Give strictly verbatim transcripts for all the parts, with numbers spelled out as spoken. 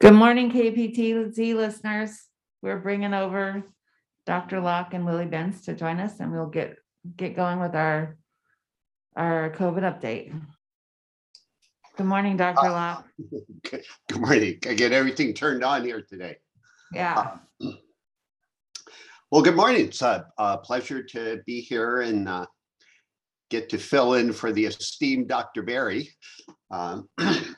Good morning, K P T Z listeners. We're bringing over Doctor Locke and Lily Benz to join us, and we'll get get going with our our COVID update. Good morning, Doctor Locke. Good morning. I get everything turned on here today. Yeah. Uh, well, good morning. It's a, a pleasure to be here and uh, get to fill in for the esteemed Doctor Barry. Um,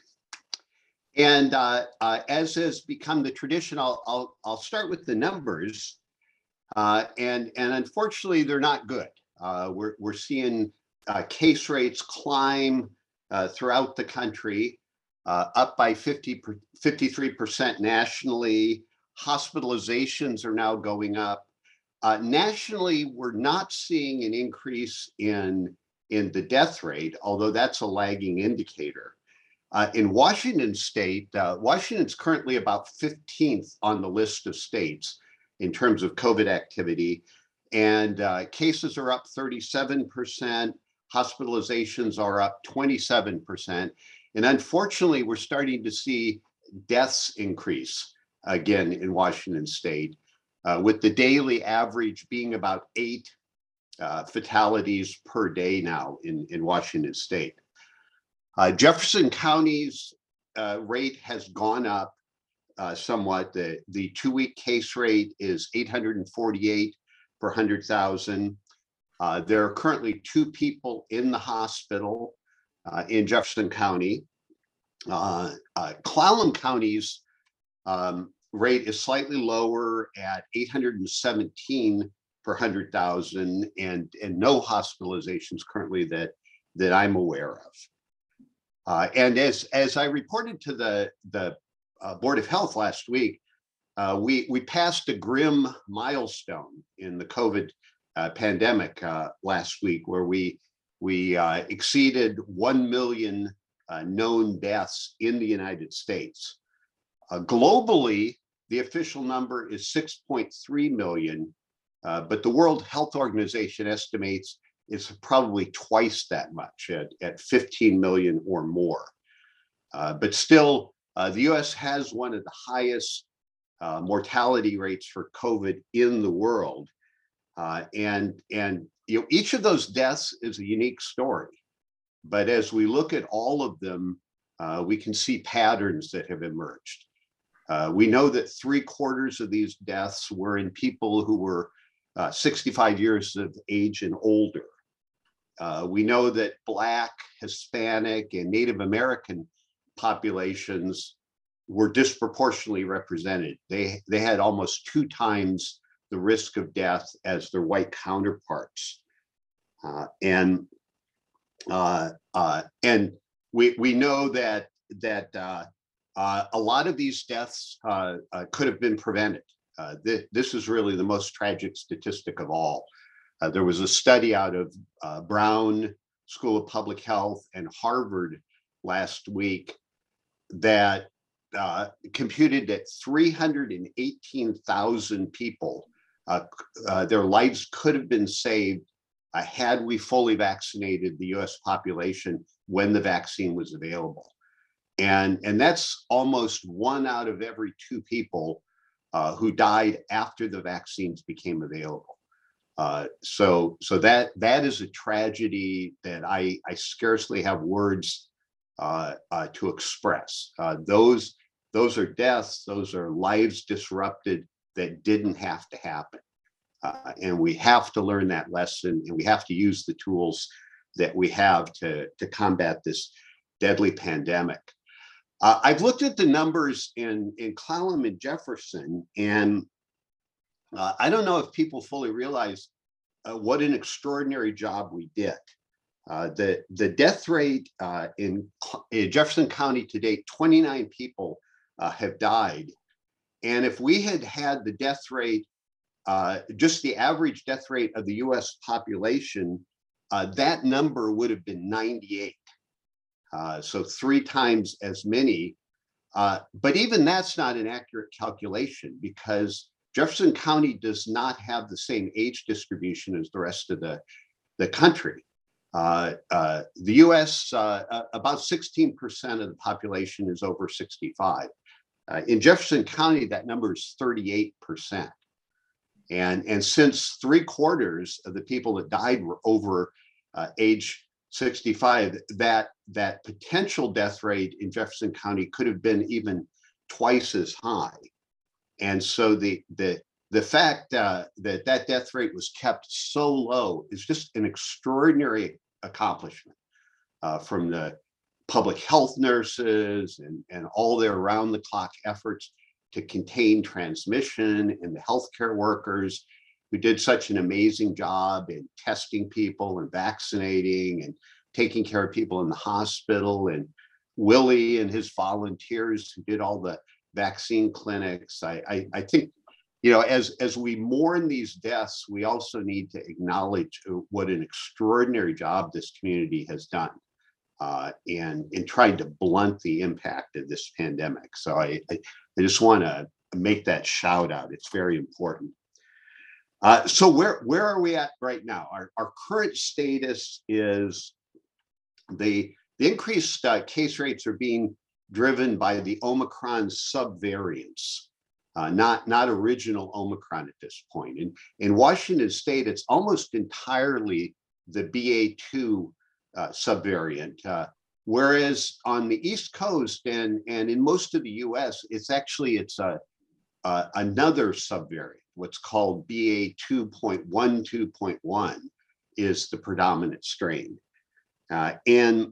and uh, uh, as has become the tradition, I'll, I'll, I'll start with the numbers. Uh, and, and unfortunately, they're not good. Uh, we're, we're seeing uh, case rates climb uh, throughout the country, uh, up by fifty, fifty-three percent nationally. Hospitalizations are now going up. Uh, nationally, we're not seeing an increase in, in the death rate, although that's a lagging indicator. Uh, in Washington state, uh, Washington's currently about fifteenth on the list of states in terms of COVID activity, and uh, cases are up thirty-seven percent, hospitalizations are up twenty-seven percent, and unfortunately, we're starting to see deaths increase again in Washington state, uh, with the daily average being about eight uh, fatalities per day now in, in Washington state. Uh, Jefferson County's uh, rate has gone up uh, somewhat. The, the two-week case rate is eight hundred forty-eight per one hundred thousand. Uh, there are currently two people in the hospital uh, in Jefferson County. Uh, uh, Clallam County's um, rate is slightly lower at eight hundred seventeen per one hundred thousand, and, and no hospitalizations currently that, that I'm aware of. Uh, and as, as I reported to the, the uh, Board of Health last week, uh, we, we passed a grim milestone in the COVID uh, pandemic uh, last week, where we, we uh, exceeded one million uh, known deaths in the United States. Uh, globally, the official number is six point three million, uh, but the World Health Organization estimates it's probably twice that much at, at fifteen million or more. Uh, but still, uh, the U S has one of the highest uh, mortality rates for COVID in the world. Uh, and and you know, each of those deaths is a unique story. But as we look at all of them, uh, we can see patterns that have emerged. Uh, we know that three quarters of these deaths were in people who were uh, sixty-five years of age and older. Uh, we know that Black, Hispanic, and Native American populations were disproportionately represented. They, they had almost two times the risk of death as their white counterparts. Uh, and uh, uh, and we, we know that, that uh, uh, a lot of these deaths uh, uh, could have been prevented. Uh, th this is really the most tragic statistic of all. Uh, there was a study out of uh, Brown School of Public Health and Harvard last week that uh, computed that three hundred eighteen thousand people, uh, uh, their lives could have been saved uh, had we fully vaccinated the U S population when the vaccine was available. And, and that's almost one out of every two people uh, who died after the vaccines became available. Uh, so, so that that is a tragedy that I, I scarcely have words uh, uh, to express. Uh, those those are deaths. Those are lives disrupted that didn't have to happen, uh, and we have to learn that lesson, and we have to use the tools that we have to to combat this deadly pandemic. Uh, I've looked at the numbers in in Clallam and Jefferson, and Uh, I don't know if people fully realize uh, what an extraordinary job we did. Uh, the, the death rate uh, in, in Jefferson County to date, twenty-nine people uh, have died. And if we had had the death rate, uh, just the average death rate of the U S population, uh, that number would have been ninety-eight. Uh, so three times as many. Uh, but even that's not an accurate calculation, because Jefferson County does not have the same age distribution as the rest of the, the country. Uh, uh, the U S, uh, uh, about sixteen percent of the population is over sixty-five. Uh, in Jefferson County, that number is thirty-eight percent. And, and since three quarters of the people that died were over uh, age sixty-five, that, that potential death rate in Jefferson County could have been even twice as high. And so the, the, the fact uh, that that death rate was kept so low is just an extraordinary accomplishment uh, from the public health nurses and, and all their around the clock efforts to contain transmission, and the healthcare workers who did such an amazing job in testing people and vaccinating and taking care of people in the hospital, and Willie and his volunteers who did all the vaccine clinics. I, I, I think, you know, as, as we mourn these deaths, we also need to acknowledge what an extraordinary job this community has done uh, and in trying to blunt the impact of this pandemic. So I, I, I just want to make that shout out. It's very important. Uh, so where, where are we at right now? Our, our current status is the, the increased uh, case rates are being driven by the Omicron subvariants, uh, not, not original Omicron at this point. In, in Washington State, it's almost entirely the B A two uh, subvariant. Uh, Whereas on the East Coast and, and in most of the U S, it's actually, it's a, a another subvariant, what's called B A two point one two point one is the predominant strain. Uh, and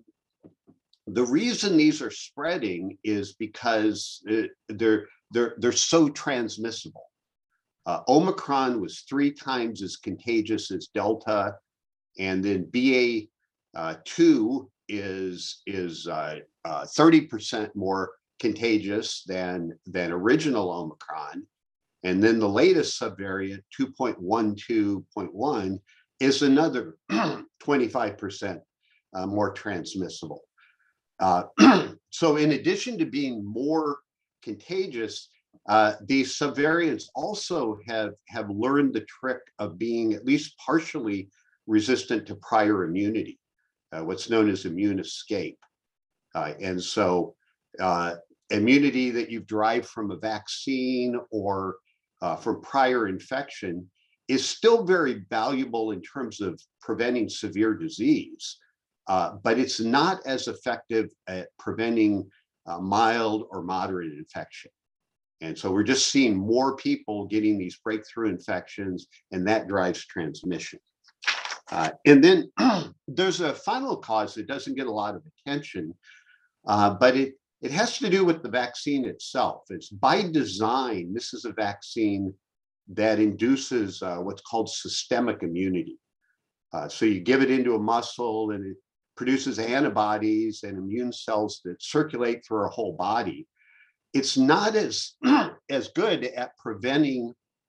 the reason these are spreading is because they're, they're, they're so transmissible. Uh, Omicron was three times as contagious as Delta, and then B A two is is uh, uh, thirty percent more contagious than than original Omicron, and then the latest subvariant two point one two point one is another twenty-five percent uh, more transmissible. Uh, so in addition to being more contagious, uh, these subvariants also have have learned the trick of being at least partially resistant to prior immunity. Uh, what's known as immune escape. Uh, and so uh, immunity that you've derived from a vaccine or uh, from prior infection is still very valuable in terms of preventing severe disease, uh, but it's not as effective at preventing uh, mild or moderate infection. And so we're just seeing more people getting these breakthrough infections, and that drives transmission. Uh, and then there's a final cause that doesn't get a lot of attention, uh, but it, it has to do with the vaccine itself. It's by design, this is a vaccine that induces uh, what's called systemic immunity. Uh, so you give it into a muscle and it produces antibodies and immune cells that circulate through our whole body. It's not as, as good at preventing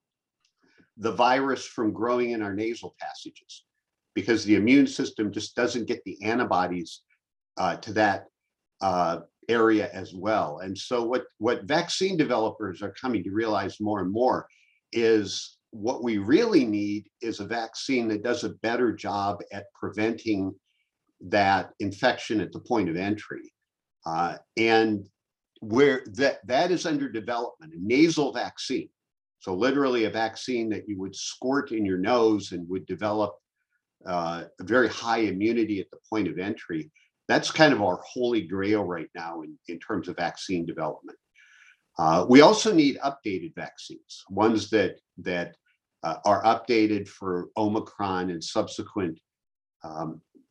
the virus from growing in our nasal passages, because the immune system just doesn't get the antibodies uh, to that uh, area as well. And so what, what vaccine developers are coming to realize more and more is what we really need is a vaccine that does a better job at preventing that infection at the point of entry. Uh, and where that, that is under development, a nasal vaccine. So literally a vaccine that you would squirt in your nose and would develop Uh, a very high immunity at the point of entry. That's kind of our holy grail right now in, in terms of vaccine development. Uh, we also need updated vaccines, ones that, that uh, are updated for Omicron and subsequent um,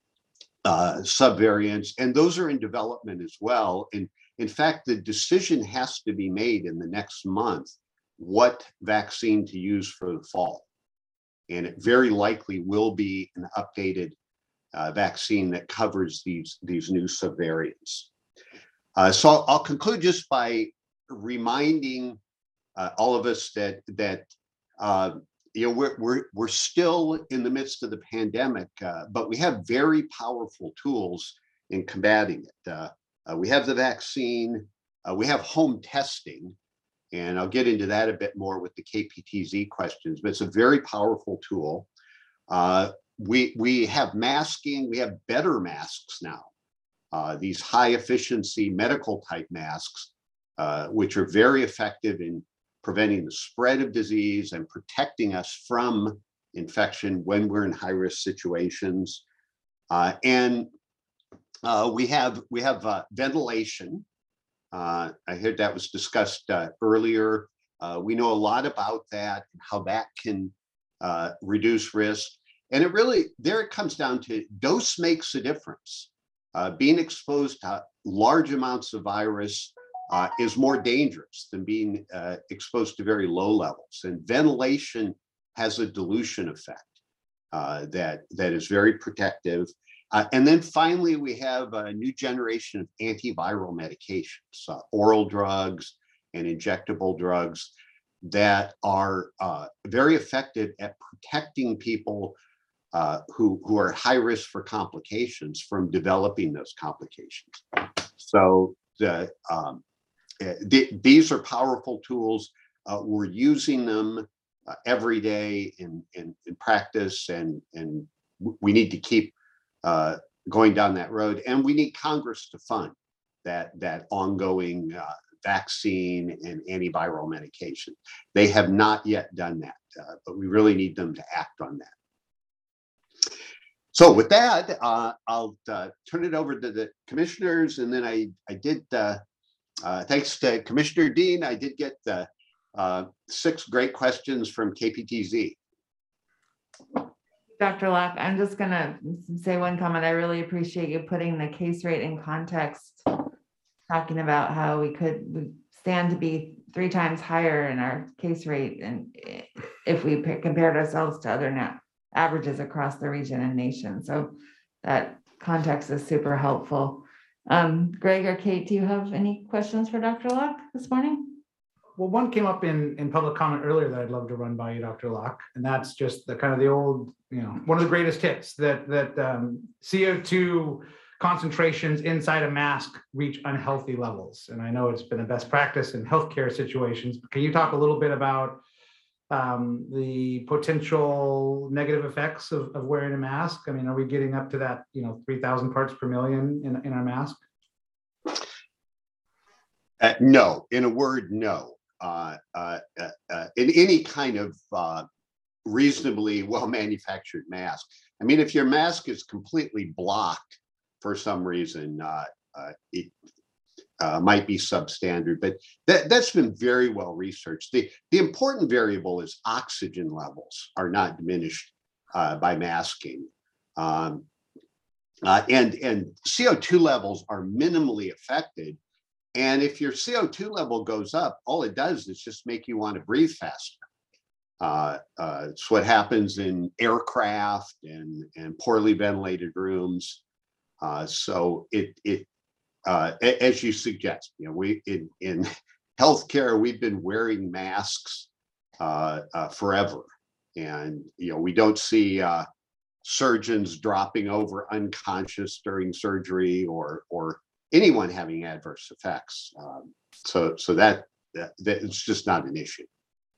uh, subvariants, and those are in development as well. And in fact, the decision has to be made in the next month what vaccine to use for the fall. And it very likely will be an updated uh, vaccine that covers these, these new subvariants. Uh, so I'll, I'll conclude just by reminding uh, all of us that, that uh, you know, we're, we're, we're still in the midst of the pandemic, uh, but we have very powerful tools in combating it. Uh, uh, we have the vaccine, uh, we have home testing, and I'll get into that a bit more with the K P T Z questions, but it's a very powerful tool. Uh, we, we have masking, we have better masks now. Uh, these high efficiency medical type masks uh, which are very effective in preventing the spread of disease and protecting us from infection when we're in high-risk situations. Uh, and uh, we have we have uh, ventilation. Uh, I heard that was discussed uh, earlier. Uh, we know a lot about that and how that can uh, reduce risk. And it really, there it comes down to dose makes a difference. Uh, being exposed to large amounts of virus uh, is more dangerous than being uh, exposed to very low levels. And ventilation has a dilution effect uh, that, that is very protective. Uh, and then finally, we have a new generation of antiviral medications, uh, oral drugs and injectable drugs that are uh, very effective at protecting people uh, who, who are high risk for complications from developing those complications. So the, um, the, these are powerful tools. Uh, we're using them uh, every day in, in, in practice, and, and we need to keep uh, going down that road. And we need Congress to fund that, that ongoing uh, vaccine and antiviral medication. They have not yet done that, uh, but we really need them to act on that. So with that, uh, I'll uh, turn it over to the commissioners, and then I, I did, uh, uh, thanks to Commissioner Dean, I did get the uh, six great questions from K P T Z. Doctor Locke, I'm just gonna say one comment. I really appreciate you putting the case rate in context, talking about how we could we stand to be three times higher in our case rate, and if we compared ourselves to other net averages across the region and nation. So that context is super helpful. Um, Greg or Kate, do you have any questions for Doctor Locke this morning? Well, one came up in, in public comment earlier that I'd love to run by you, Doctor Locke, and that's just the kind of the old, you know, one of the greatest hits that that um, C O two concentrations inside a mask reach unhealthy levels. And I know it's been a best practice in healthcare situations, but can you talk a little bit about um, the potential negative effects of, of wearing a mask? I mean, are we getting up to that, you know, three thousand parts per million in, in our mask? Uh, no, in a word, no. Uh, uh, uh, uh, in any kind of uh, reasonably well-manufactured mask. I mean, if your mask is completely blocked for some reason, uh, uh, it uh, might be substandard, but that, that's been very well researched. The, the important variable is oxygen levels are not diminished uh, by masking. Um, uh, and, and C O two levels are minimally affected. And if your C O two level goes up, all it does is just make you want to breathe faster. Uh, uh, it's what happens in aircraft and, and poorly ventilated rooms. Uh, so it, it uh, as you suggest, you know, we in, in healthcare, we've been wearing masks uh, uh, forever. And, you know, we don't see uh, surgeons dropping over unconscious during surgery or, or anyone having adverse effects. Um, so so that, that, that it's just not an issue.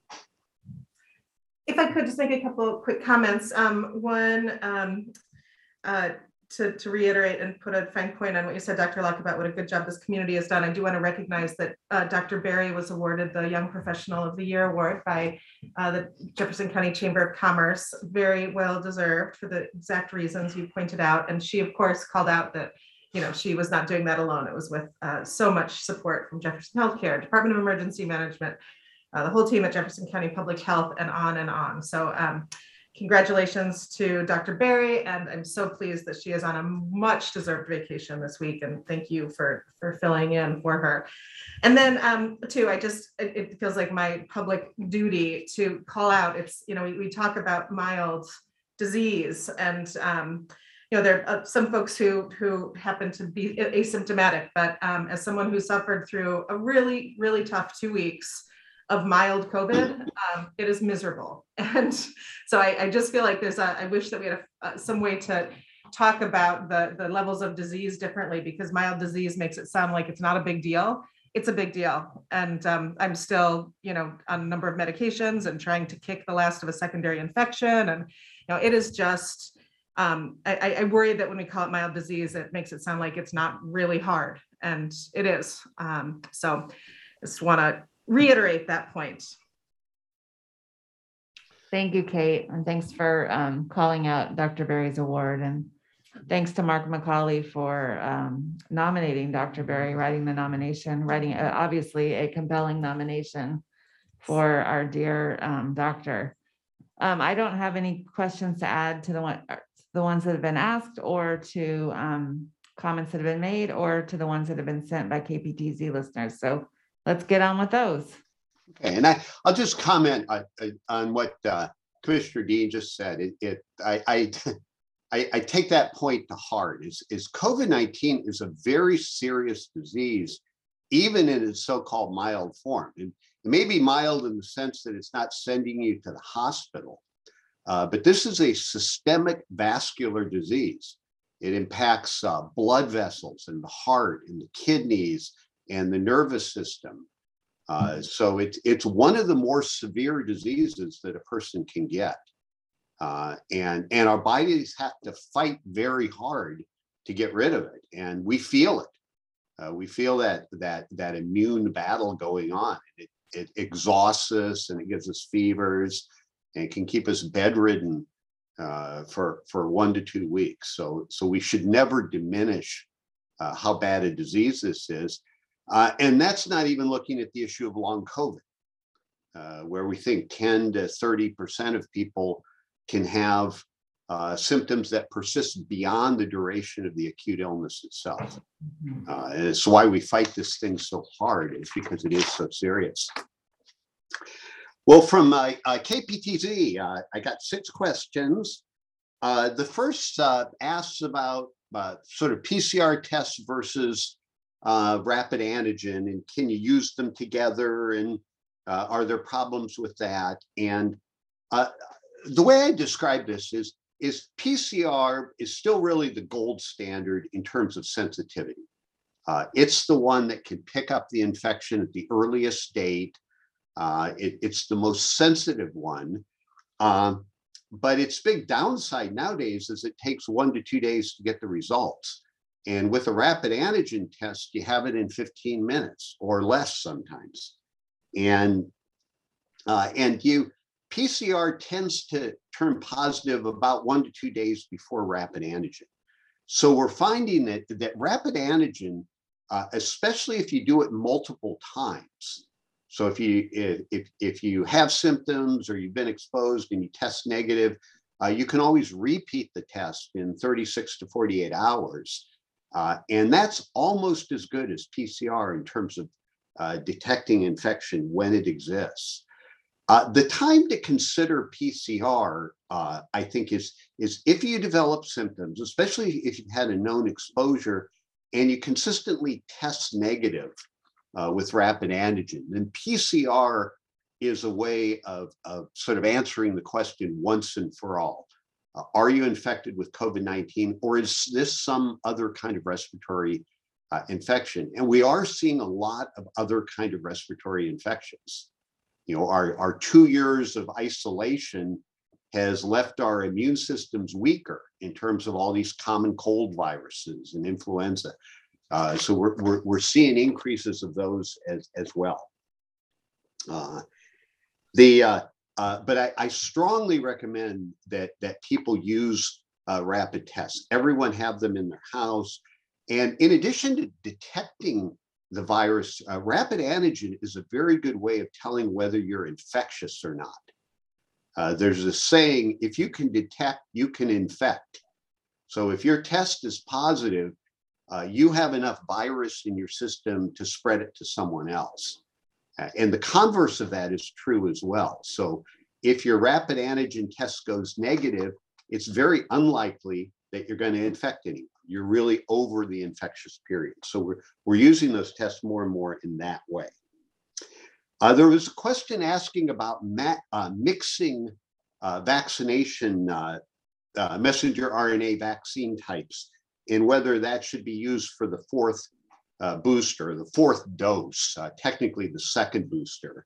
If I could just make a couple of quick comments. Um, one, um, uh, to, to reiterate and put a fine point on what you said, Doctor Locke, about what a good job this community has done. I do want to recognize that uh, Doctor Berry was awarded the Young Professional of the Year award by uh, the Jefferson County Chamber of Commerce. Very well deserved for the exact reasons you pointed out. And she, of course, called out that you know, she was not doing that alone. It was with uh, so much support from Jefferson Healthcare, Department of Emergency Management, uh, the whole team at Jefferson County Public Health, and on and on. So um, congratulations to Doctor Berry, and I'm so pleased that she is on a much deserved vacation this week, and thank you for, for filling in for her. And then um, too, I just, it, it feels like my public duty to call out, it's, you know, we, we talk about mild disease, and um, you know, there are some folks who who happen to be asymptomatic, but um, as someone who suffered through a really, really tough two weeks of mild COVID, um, it is miserable. And so I, I just feel like there's a, I wish that we had a, uh, some way to talk about the, the levels of disease differently, because mild disease makes it sound like it's not a big deal. It's a big deal. And um, I'm still, you know, on a number of medications and trying to kick the last of a secondary infection. And, you know, it is just, Um, I, I worry that when we call it mild disease, it makes it sound like it's not really hard, and it is. Um, so just want to reiterate that point. Thank you, Kate, and thanks for um, calling out Doctor Berry's award, and thanks to Mark McCauley for um, nominating Doctor Berry, writing the nomination, writing uh, obviously a compelling nomination for our dear um, doctor. Um, I don't have any questions to add to the one, the ones that have been asked, or to um, comments that have been made, or to the ones that have been sent by K P T Z listeners. So let's get on with those. Okay, and I, I'll just comment on, on what uh, Commissioner Dean just said. It, it I, I, I, I take that point to heart. Is, is COVID nineteen is a very serious disease, even in its so-called mild form. And it may be mild in the sense that it's not sending you to the hospital, uh, but this is a systemic vascular disease. It impacts uh, blood vessels and the heart and the kidneys and the nervous system. Uh, so it's it's one of the more severe diseases that a person can get, uh, and and our bodies have to fight very hard to get rid of it, and we feel it. Uh, we feel that that that immune battle going on. It it exhausts us, and it gives us fevers, and it can keep us bedridden uh, for for one to two weeks. So so we should never diminish uh, how bad a disease this is. Uh, and that's not even looking at the issue of long COVID, uh, where we think ten to thirty percent of people can have uh, symptoms that persist beyond the duration of the acute illness itself. Uh, and it's why we fight this thing so hard, is because it is so serious. Well, from uh, uh, K P T Z, uh, I got six questions. Uh, the first uh, asks about uh, sort of P C R tests versus Uh, rapid antigen, and can you use them together, and uh, are there problems with that? And uh, the way I describe this is, is P C R is still really the gold standard in terms of sensitivity. Uh, it's the one that can pick up the infection at the earliest date. Uh, it, it's the most sensitive one. Um, but its big downside nowadays is it takes one to two days to get the results. And with a rapid antigen test, you have it in fifteen minutes or less sometimes. And, uh, and you, P C R tends to turn positive about one to two days before rapid antigen. So we're finding that, that rapid antigen, uh, especially if you do it multiple times. So if you, if, if you have symptoms or you've been exposed and you test negative, uh, you can always repeat the test in thirty-six to forty-eight hours. Uh, and that's almost as good as P C R in terms of uh, detecting infection when it exists. Uh, the time to consider P C R, uh, I think, is, is if you develop symptoms, especially if you've had a known exposure and you consistently test negative uh, with rapid antigen, then P C R is a way of, of sort of answering the question once and for all. Uh, are you infected with COVID nineteen, or is this some other kind of respiratory uh, infection? And we are seeing a lot of other kind of respiratory infections. You know, our, our two years of isolation has left our immune systems weaker in terms of all these common cold viruses and influenza. Uh, so we're, we're, we're seeing increases of those as, as well. Uh, the uh, Uh, but I, I strongly recommend that that people use uh, rapid tests. Everyone have them in their house. And in addition to detecting the virus, uh, rapid antigen is a very good way of telling whether you're infectious or not. Uh, there's a saying, if you can detect, you can infect. So if your test is positive, uh, you have enough virus in your system to spread it to someone else. Uh, and the converse of that is true as well. So if your rapid antigen test goes negative, it's very unlikely that you're going to infect anyone. You're really over the infectious period. So we're, we're using those tests more and more in that way. Uh, there was a question asking about ma uh, mixing uh, vaccination, uh, uh, messenger R N A vaccine types, and whether that should be used for the fourth uh, booster, the fourth dose, uh, technically the second booster.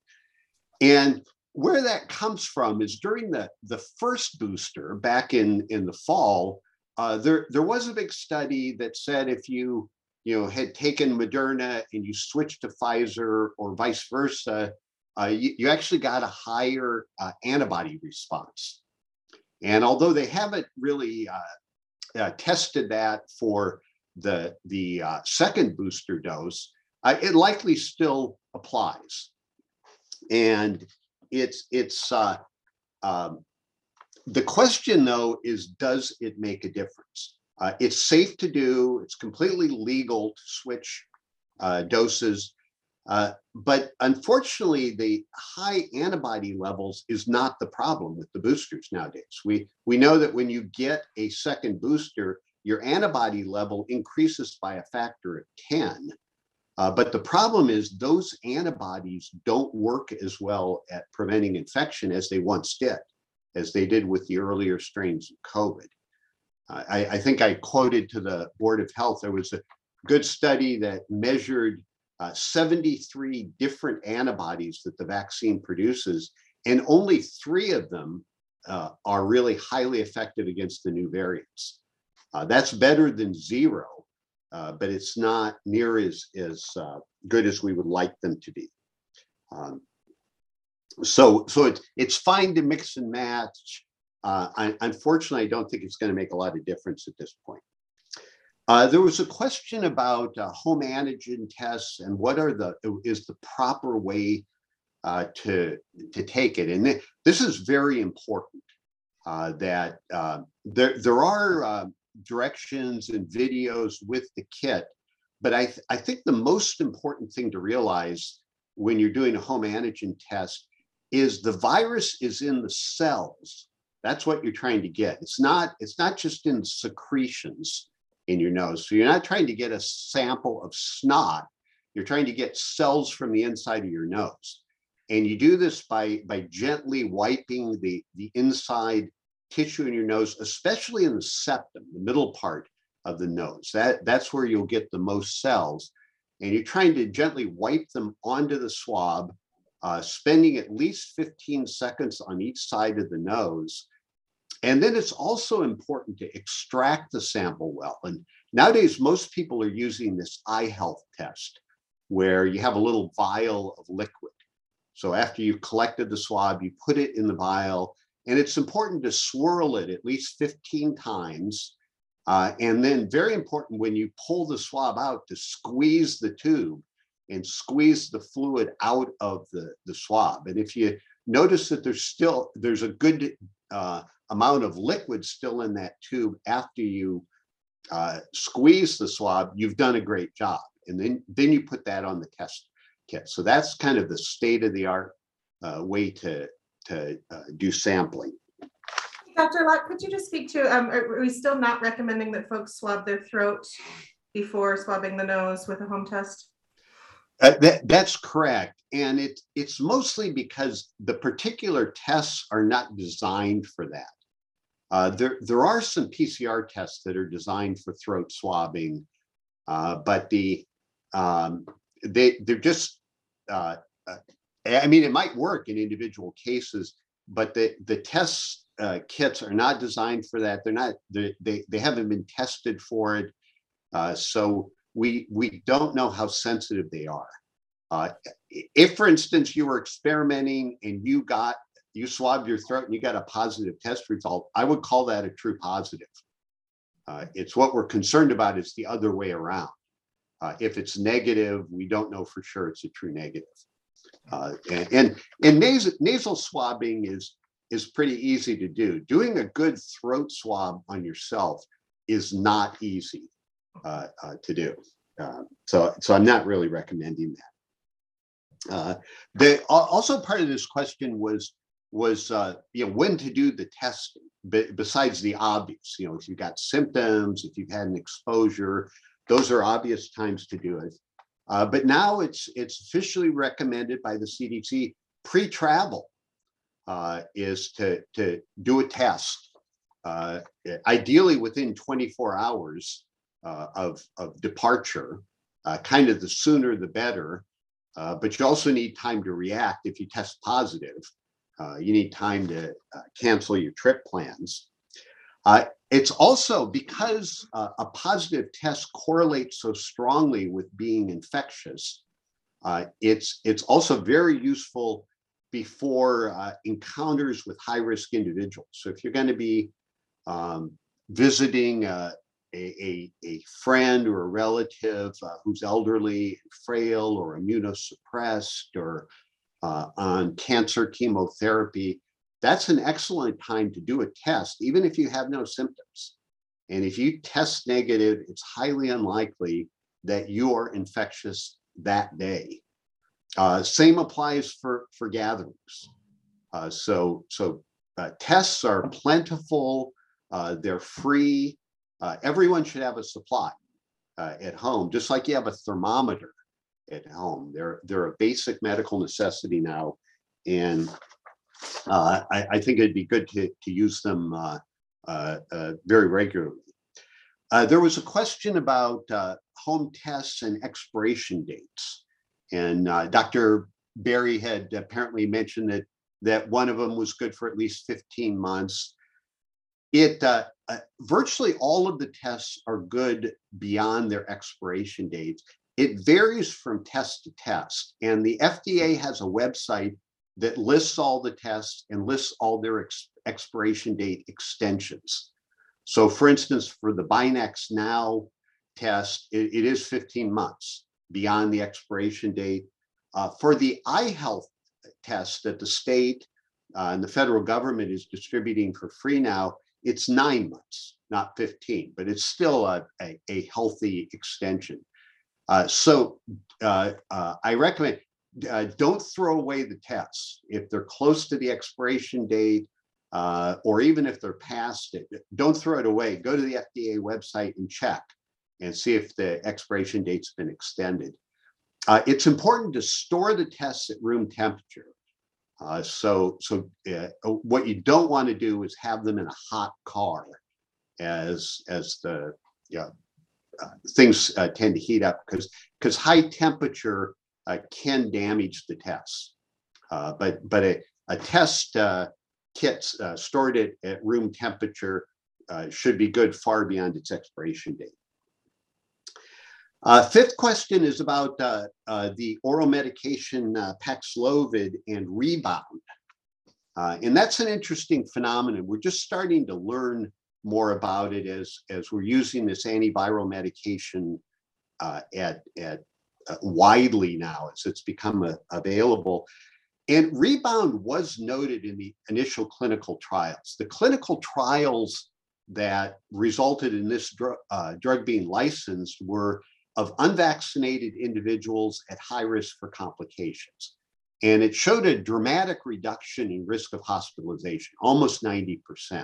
And where that comes from is during the, the first booster back in, in the fall, uh, there, there was a big study that said if you you know, had taken Moderna and you switched to Pfizer or vice versa, uh, you, you actually got a higher uh, antibody response. And although they haven't really uh, uh, tested that for the, the uh, second booster dose, uh, it likely still applies. And it's, it's uh, um, the question though is, does it make a difference? Uh, it's safe to do, it's completely legal to switch uh, doses, uh, but unfortunately the high antibody levels is not the problem with the boosters nowadays. We, we know that when you get a second booster, your antibody level increases by a factor of ten. Uh, but the problem is those antibodies don't work as well at preventing infection as they once did, as they did with the earlier strains of COVID. Uh, I, I think I quoted to the Board of Health, there was a good study that measured uh, seventy-three different antibodies that the vaccine produces, and only three of them uh, are really highly effective against the new variants. Uh, that's better than zero, uh, but it's not near as, as uh, good as we would like them to be. Um, so so it's, it's fine to mix and match. Uh, I, unfortunately, I don't think it's going to make a lot of difference at this point. Uh, there was a question about uh, home antigen tests and what are the is the proper way uh, to to take it, and th this is very important. Uh, that uh, there there are uh, directions and videos with the kit, but I th I think the most important thing to realize when you're doing a home antigen test is the virus is in the cells. That's what you're trying to get. It's not, it's not just in secretions in your nose. So you're not trying to get a sample of snot. You're trying to get cells from the inside of your nose. And you do this by, by gently wiping the, the inside tissue in your nose, especially in the septum, the middle part of the nose. That, that's where you'll get the most cells. And you're trying to gently wipe them onto the swab, uh, spending at least fifteen seconds on each side of the nose. And then it's also important to extract the sample well. And nowadays, most people are using this eye health test where you have a little vial of liquid. So after you've collected the swab, you put it in the vial, and it's important to swirl it at least fifteen times. Uh, and then very important when you pull the swab out to squeeze the tube and squeeze the fluid out of the, the swab. And if you notice that there's still, there's a good uh, amount of liquid still in that tube after you uh, squeeze the swab, you've done a great job. And then, then you put that on the test kit. So that's kind of the state of the art uh, way to, to uh, do sampling. Doctor Locke, could you just speak to, um, are we still not recommending that folks swab their throat before swabbing the nose with a home test? Uh, that, that's correct. And it, it's mostly because the particular tests are not designed for that. Uh, there, there are some P C R tests that are designed for throat swabbing, uh, but the um, they, they're just, uh, uh, I mean, it might work in individual cases, but the, the tests uh, kits are not designed for that. They're not, they, they, they haven't been tested for it. Uh, so we, we don't know how sensitive they are. Uh, if, for instance, you were experimenting and you got, you swabbed your throat and you got a positive test result, I would call that a true positive. Uh, it's what we're concerned about is the other way around. Uh, if it's negative, we don't know for sure it's a true negative. Uh, and and, and nasal, nasal swabbing is, is pretty easy to do. Doing a good throat swab on yourself is not easy uh, uh, to do. Uh, so, so I'm not really recommending that. Uh, the, also part of this question was, was uh, you know, when to do the testing, be, besides the obvious, you know, if you've got symptoms, if you've had an exposure, those are obvious times to do it. Uh, but now it's, it's officially recommended by the C D C, pre-travel uh, is to, to do a test, uh, ideally within twenty-four hours uh, of, of departure, uh, kind of the sooner the better. Uh, but you also need time to react if you test positive. Uh, you need time to uh, cancel your trip plans. Uh, it's also because uh, a positive test correlates so strongly with being infectious. Uh, it's it's also very useful before uh, encounters with high-risk individuals. So if you're going to be um, visiting uh, a, a, a friend or a relative uh, who's elderly, frail, or immunosuppressed, or uh, on cancer chemotherapy, that's an excellent time to do a test, even if you have no symptoms. And if you test negative, it's highly unlikely that you are infectious that day. Uh, same applies for, for gatherings. Uh, so so uh, tests are plentiful, uh, they're free. Uh, everyone should have a supply uh, at home, just like you have a thermometer at home. They're, they're a basic medical necessity now. And uh, I, I think it'd be good to, to use them uh, uh, uh, very regularly. Uh, there was a question about uh, home tests and expiration dates. And uh, Doctor Berry had apparently mentioned that, that one of them was good for at least fifteen months. It uh, uh, virtually all of the tests are good beyond their expiration dates. It varies from test to test. And the F D A has a website that lists all the tests and lists all their ex expiration date extensions. So for instance, for the BinaxNOW test, it, it is fifteen months beyond the expiration date. Uh, for the iHealth test that the state uh, and the federal government is distributing for free now, it's nine months, not fifteen, but it's still a, a, a healthy extension. Uh, so uh, uh, I recommend, uh, don't throw away the tests. If they're close to the expiration date, uh, or even if they're past it, don't throw it away. Go to the F D A website and check and see if the expiration date's been extended. Uh, it's important to store the tests at room temperature. Uh, so so uh, what you don't want to do is have them in a hot car as, as the yeah, uh, things uh, tend to heat up, because because high temperature uh, can damage the tests. Uh, but but a, a test uh, kit uh, stored at, at room temperature uh, should be good far beyond its expiration date. Uh, fifth question is about uh, uh, the oral medication uh, Paxlovid and rebound. Uh, and that's an interesting phenomenon. We're just starting to learn more about it as, as we're using this antiviral medication uh, at, at uh, widely now as it's become uh, available. And rebound was noted in the initial clinical trials. The clinical trials that resulted in this dr uh, drug being licensed were of unvaccinated individuals at high risk for complications. And it showed a dramatic reduction in risk of hospitalization, almost ninety percent.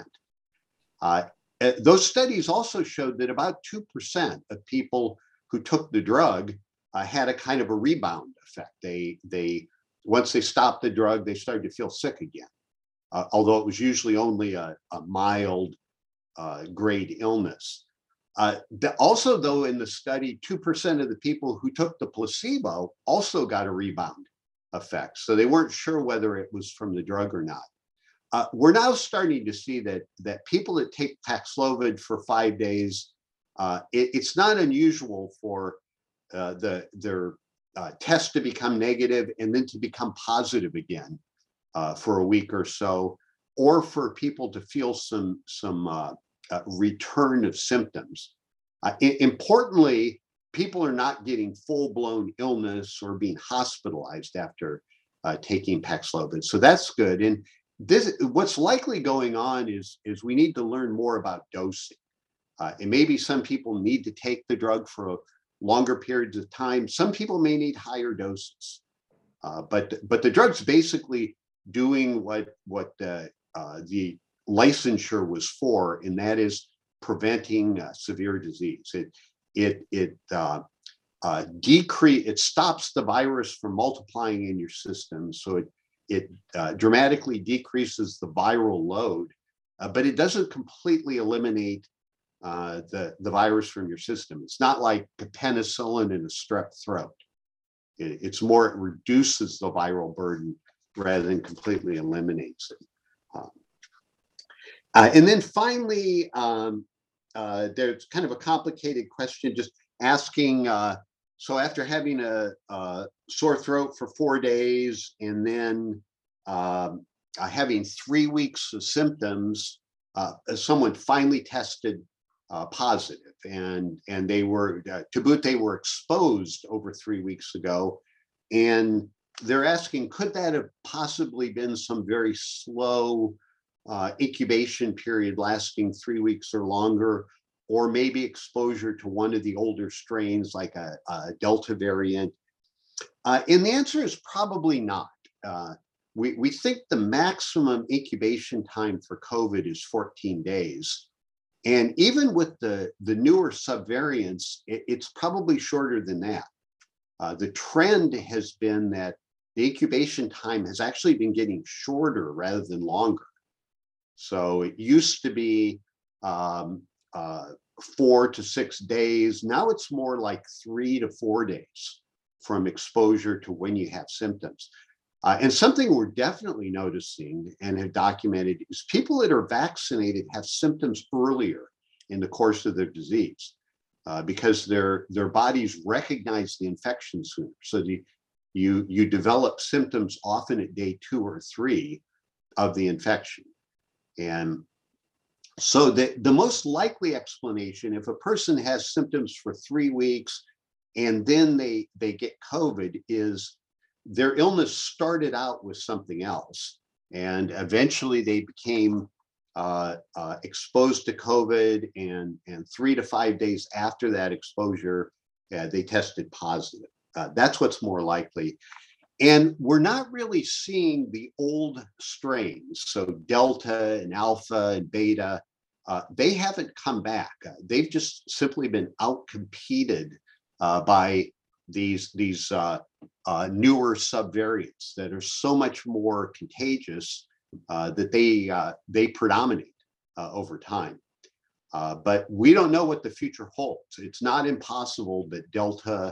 Uh, those studies also showed that about two percent of people who took the drug uh, had a kind of a rebound effect. They, they, once they stopped the drug, they started to feel sick again, uh, although it was usually only a, a mild uh, grade illness. Uh, the, also, though, in the study, two percent of the people who took the placebo also got a rebound effect. So they weren't sure whether it was from the drug or not. Uh, we're now starting to see that, that people that take Paxlovid for five days, uh, it, it's not unusual for uh, the, their uh, test to become negative and then to become positive again uh, for a week or so, or for people to feel some, some uh, Uh, return of symptoms. Uh, importantly, people are not getting full-blown illness or being hospitalized after uh, taking Paxlovid. So that's good. And this, what's likely going on is, is we need to learn more about dosing. Uh, and maybe some people need to take the drug for longer periods of time. Some people may need higher doses. Uh, but, but the drug's basically doing what, what uh, uh, the licensure was for, and that is preventing uh, severe disease. It it it uh, uh, decrease it stops the virus from multiplying in your system, so it it uh, dramatically decreases the viral load, uh, but it doesn't completely eliminate uh, the the virus from your system. It's not like penicillin in a strep throat. It, it's more it reduces the viral burden rather than completely eliminates it. Um, Uh, and then finally, um, uh, there's kind of a complicated question just asking, uh, so after having a, a sore throat for four days and then um, uh, having three weeks of symptoms, uh, someone finally tested uh, positive, and and they were uh, to boot they were exposed over three weeks ago, and they're asking, could that have possibly been some very slow uh, incubation period lasting three weeks or longer, or maybe exposure to one of the older strains like a, a Delta variant? Uh, and the answer is probably not. Uh, we, we think the maximum incubation time for COVID is fourteen days. And even with the, the newer subvariants, it, it's probably shorter than that. Uh, the trend has been that the incubation time has actually been getting shorter rather than longer. So it used to be um, uh, four to six days. Now it's more like three to four days from exposure to when you have symptoms. Uh, and something we're definitely noticing and have documented is people that are vaccinated have symptoms earlier in the course of their disease uh, because their, their bodies recognize the infection sooner. So the, you, you develop symptoms often at day two or three of the infection. And so the, the most likely explanation, if a person has symptoms for three weeks and then they, they get COVID, is their illness started out with something else. And eventually they became uh, uh, exposed to COVID, and, and three to five days after that exposure, uh, they tested positive. Uh, that's what's more likely. And we're not really seeing the old strains, so Delta and Alpha and Beta, uh, they haven't come back. Uh, they've just simply been outcompeted uh, by these, these uh, uh, newer subvariants that are so much more contagious uh, that they, uh, they predominate uh, over time. Uh, but we don't know what the future holds. It's not impossible that Delta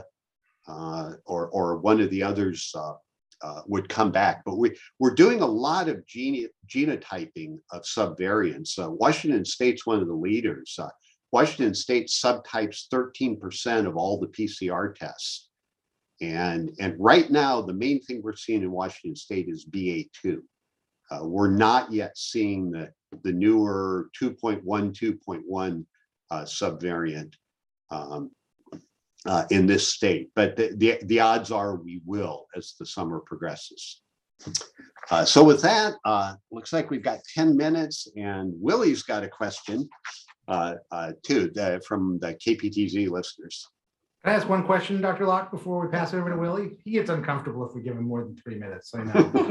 Uh, or, or one of the others uh, uh, would come back. But we, we're doing a lot of gene, genotyping of subvariants. Uh, Washington State's one of the leaders. Uh, Washington State subtypes thirteen percent of all the P C R tests. And, and right now, the main thing we're seeing in Washington State is B A two. Uh, we're not yet seeing the, the newer two point one, two point one uh, subvariant. Um, Uh, in this state, but the, the, the odds are we will as the summer progresses. Uh, so with that, uh, looks like we've got ten minutes, and Willie's got a question uh, uh, too the, from the K P T Z listeners. Can I ask one question, Doctor Locke, before we pass it over to Willie? He gets uncomfortable if we give him more than three minutes. I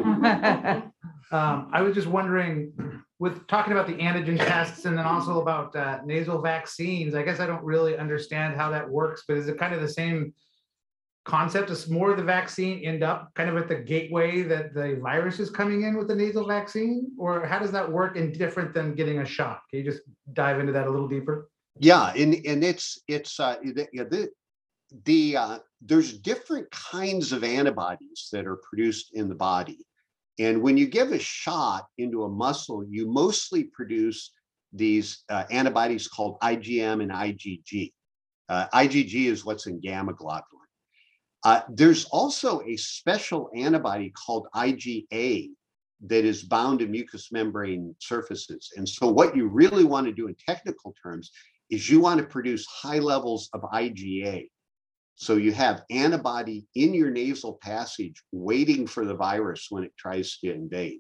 know. um, I was just wondering, with talking about the antigen tests and then also about uh, nasal vaccines, I guess I don't really understand how that works, but is it kind of the same concept? Does more of the vaccine end up kind of at the gateway that the virus is coming in with the nasal vaccine? Or how does that work and different than getting a shot? Can you just dive into that a little deeper? Yeah, and, and it's, it's uh, the, the, the uh, there's different kinds of antibodies that are produced in the body. And when you give a shot into a muscle, you mostly produce these uh, antibodies called I G M and I G G. Uh, I G G is what's in gamma globulin. Uh, there's also a special antibody called I G A that is bound to mucous membrane surfaces. And so what you really want to do in technical terms is you want to produce high levels of I G A. So you have antibody in your nasal passage waiting for the virus when it tries to invade.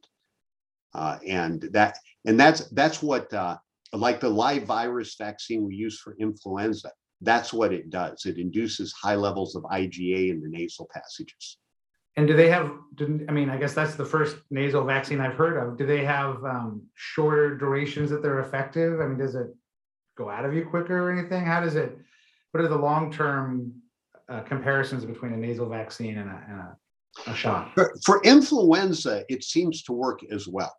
Uh, and that and that's that's what uh, like the live virus vaccine we use for influenza. That's what it does. It induces high levels of I G A in the nasal passages. And do they have, I mean, I guess that's the first nasal vaccine I've heard of. Do they have um, shorter durations that they're effective? I mean, does it go out of you quicker or anything? How does it, what are the long-term uh, comparisons between a nasal vaccine and a, and a, a shot? For, for influenza, it seems to work as well.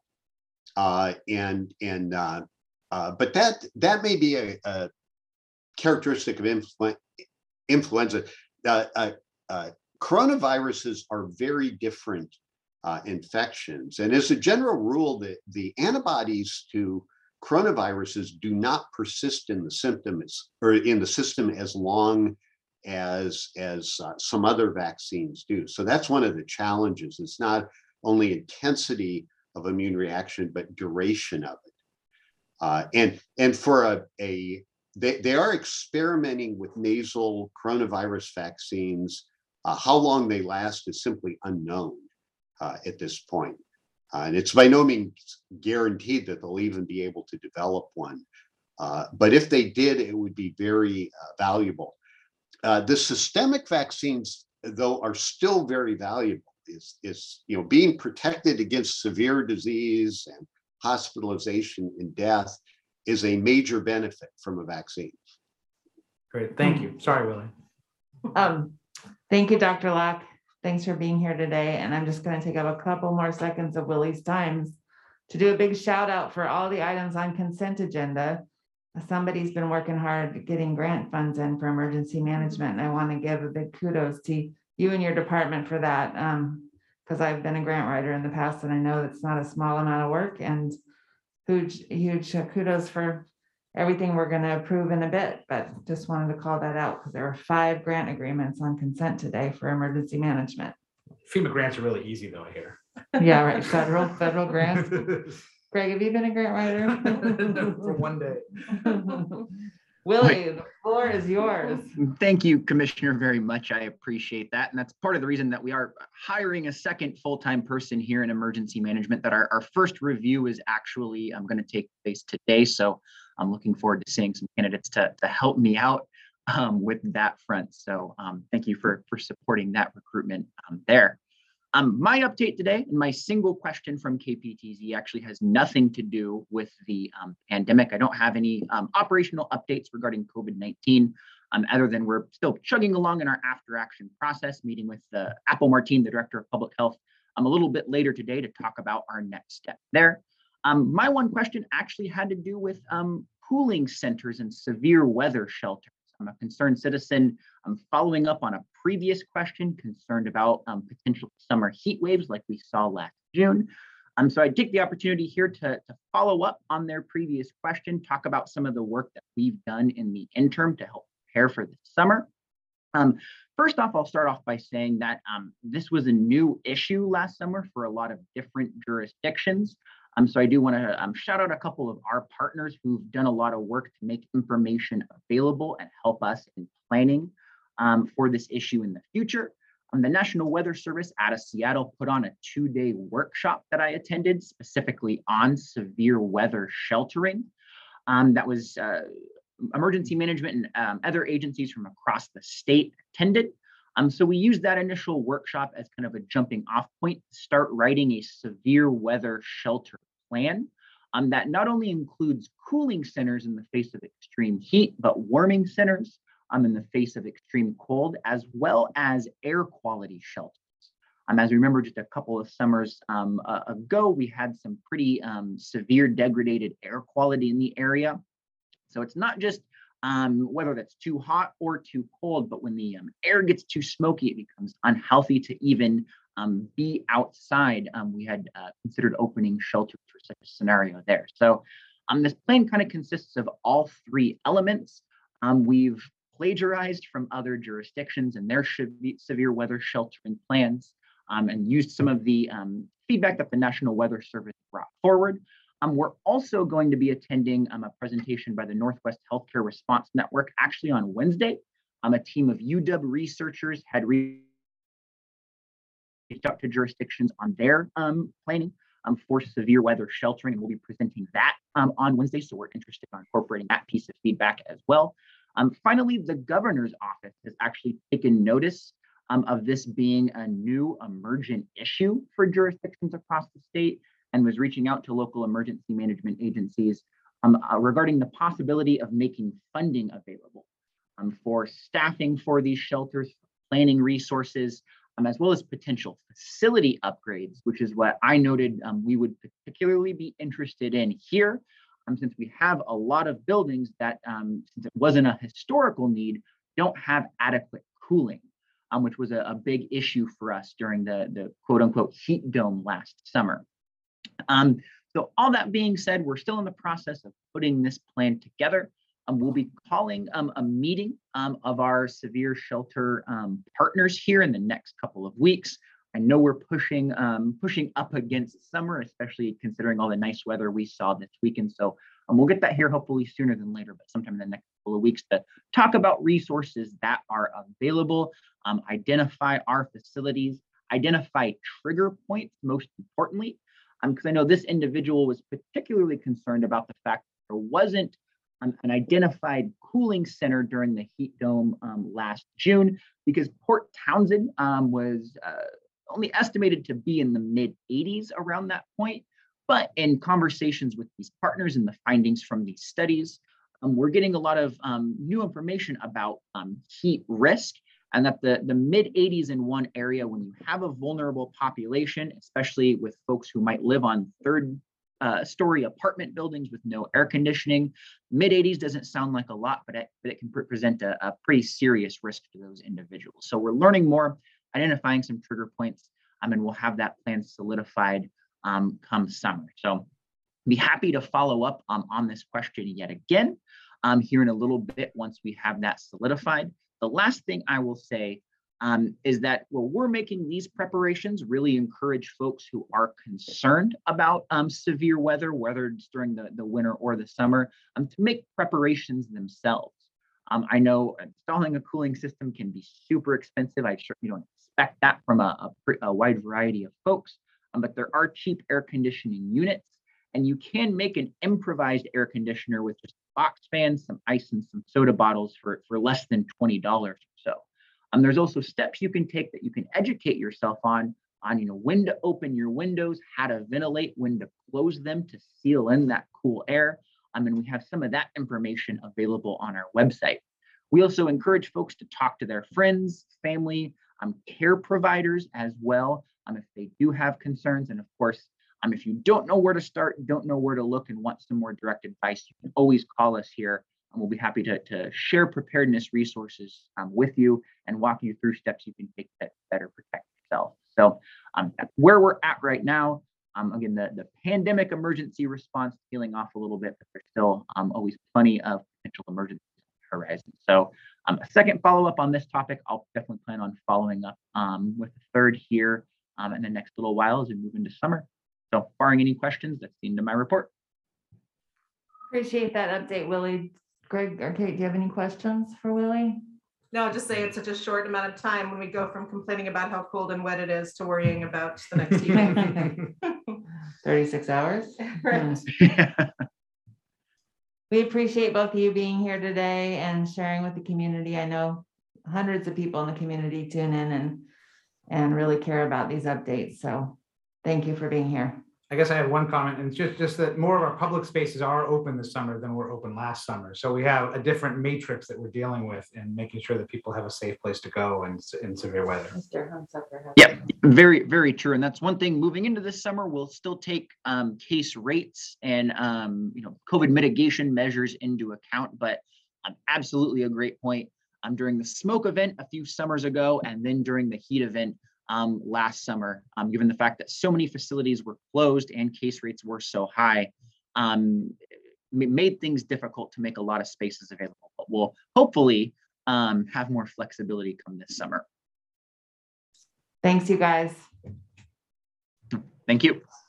Uh, and, and uh, uh, but that, that may be a, a characteristic of influ influenza. Uh, uh, uh, coronaviruses are very different uh, infections. And as a general rule, the, the antibodies to coronaviruses do not persist in the symptoms or in the system as long as, as uh, some other vaccines do. So that's one of the challenges. It's not only intensity of immune reaction, but duration of it. Uh, and, and for a, a they, they are experimenting with nasal coronavirus vaccines. Uh, how long they last is simply unknown uh, at this point. Uh, and it's by no means guaranteed that they'll even be able to develop one. Uh, but if they did, it would be very uh, valuable. Uh, the systemic vaccines, though, are still very valuable. Is, is you know, being protected against severe disease and hospitalization and death is a major benefit from a vaccine. Great, thank you. Sorry, Willie. Um, thank you, Doctor Locke. Thanks for being here today. And I'm just going to take up a couple more seconds of Willie's times to do a big shout out for all the items on consent agenda. Somebody's been working hard getting grant funds in for emergency management. And I want to give a big kudos to you and your department for that. Um, because I've been a grant writer in the past and I know it's not a small amount of work, and huge, huge kudos for everything we're going to approve in a bit, but just wanted to call that out because there are five grant agreements on consent today for emergency management. FEMA grants are really easy though, I hear. Yeah, right. Federal, federal grants. Greg, have you been a grant writer? For one day. Willie, the floor is yours. Thank you, Commissioner, very much. I appreciate that. And that's part of the reason that we are hiring a second full-time person here in emergency management, that our, our first review is actually um, going to take place today. So I'm looking forward to seeing some candidates to, to help me out um, with that front. So um, thank you for, for supporting that recruitment um, there. Um, my update today and my single question from K P T Z actually has nothing to do with the um, pandemic. I don't have any um, operational updates regarding COVID nineteen, um, other than we're still chugging along in our after action process, meeting with uh, Apple Martin, the Director of Public Health, um, a little bit later today to talk about our next step there. Um, my one question actually had to do with um, cooling centers and severe weather shelters. I'm a concerned citizen. I'm following up on a previous question concerned about um, potential summer heat waves like we saw last June. Um, so I take the opportunity here to, to follow up on their previous question, talk about some of the work that we've done in the interim to help prepare for this summer. Um, first off, I'll start off by saying that um, this was a new issue last summer for a lot of different jurisdictions. Um, so I do want to um, shout out a couple of our partners who've done a lot of work to make information available and help us in planning um, for this issue in the future. Um, the National Weather Service out of Seattle put on a two-day workshop that I attended specifically on severe weather sheltering. Um, that was uh, emergency management and um, other agencies from across the state attended. Um, so we used that initial workshop as kind of a jumping off point to start writing a severe weather shelter plan um, that not only includes cooling centers in the face of extreme heat, but warming centers um, in the face of extreme cold, as well as air quality shelters. Um, as we remember, just a couple of summers um, uh, ago, we had some pretty um, severe degraded air quality in the area. So it's not just um, whether that's too hot or too cold, but when the um, air gets too smoky, it becomes unhealthy to even um, be outside. Um, we had uh, considered opening shelters for such a scenario there. So um, this plan kind of consists of all three elements. Um, we've plagiarized from other jurisdictions and their severe weather sheltering plans um, and used some of the um, feedback that the National Weather Service brought forward. Um, we're also going to be attending um, a presentation by the Northwest Healthcare Response Network actually on Wednesday. Um, a team of U W researchers had reached out to jurisdictions on their um, planning um, for severe weather sheltering, and we'll be presenting that um, on Wednesday. So we're interested in incorporating that piece of feedback as well. Um, finally, the governor's office has actually taken notice um, of this being a new emergent issue for jurisdictions across the state, and was reaching out to local emergency management agencies um, uh, regarding the possibility of making funding available um, for staffing for these shelters, planning resources, um, as well as potential facility upgrades, which is what I noted um, we would particularly be interested in here, um, since we have a lot of buildings that, um, since it wasn't a historical need, don't have adequate cooling, um, which was a, a big issue for us during the, the quote unquote heat dome last summer. Um, So all that being said, we're still in the process of putting this plan together. Um, we'll be calling um, a meeting um, of our severe shelter um, partners here in the next couple of weeks. I know we're pushing um, pushing up against summer, especially considering all the nice weather we saw this weekend. So um, we'll get that here hopefully sooner than later, but sometime in the next couple of weeks to talk about resources that are available, um, identify our facilities, identify trigger points, most importantly, because um, I know this individual was particularly concerned about the fact that there wasn't an, an identified cooling center during the heat dome um, last June, because Port Townsend um, was uh, only estimated to be in the mid eighties around that point. But in conversations with these partners and the findings from these studies, um, we're getting a lot of um, new information about um, heat risk, and that the, the mid eighties in one area, when you have a vulnerable population, especially with folks who might live on third uh, story apartment buildings with no air conditioning, mid eighties doesn't sound like a lot, but it, but it can present a, a pretty serious risk to those individuals. So we're learning more, identifying some trigger points, um, and we'll have that plan solidified um, come summer. So be happy to follow up um, on this question yet again um, here in a little bit once we have that solidified. The last thing I will say um, is that while we're making these preparations, really encourage folks who are concerned about um, severe weather, whether it's during the, the winter or the summer, um, to make preparations themselves. Um, I know installing a cooling system can be super expensive. I certainly don't expect that from a, a, a wide variety of folks, um, but there are cheap air conditioning units, and you can make an improvised air conditioner with just box fans, some ice, and some soda bottles for, for less than twenty dollars or so. Um, there's also steps you can take that you can educate yourself on, on you know, when to open your windows, how to ventilate, when to close them to seal in that cool air. Um, and we have some of that information available on our website. We also encourage folks to talk to their friends, family, um, care providers as well, um, if they do have concerns. And of course, um, if you don't know where to start, don't know where to look, and want some more direct advice, you can always call us here, and we'll be happy to, to share preparedness resources um, with you and walk you through steps you can take to better protect yourself. So um, that's where we're at right now. Um, again, the, the pandemic emergency response peeling off a little bit, but there's still um, always plenty of potential emergencies on the horizon. So um, a second follow-up on this topic, I'll definitely plan on following up um, with a third here um, in the next little while as we move into summer. So barring any questions, that's the end of my report. Appreciate that update, Willie. Greg or Kate, do you have any questions for Willie? No, I'll just say it's such a short amount of time when we go from complaining about how cold and wet it is to worrying about the next evening. thirty-six hours. Right. We appreciate both of you being here today and sharing with the community. I know hundreds of people in the community tune in and, and really care about these updates. So thank you for being here. I guess I have one comment, and it's just, just that more of our public spaces are open this summer than were open last summer. So we have a different matrix that we're dealing with and making sure that people have a safe place to go in, in severe weather. Mister Hunsucker. Yep, very, very true. And that's one thing moving into this summer, we'll still take um, case rates and um, you know, COVID mitigation measures into account, but um, absolutely a great point. Um, during the smoke event a few summers ago, and then during the heat event Um, last summer, um, given the fact that so many facilities were closed and case rates were so high, um, made things difficult to make a lot of spaces available. But we'll hopefully um, have more flexibility come this summer. Thanks, you guys. Thank you.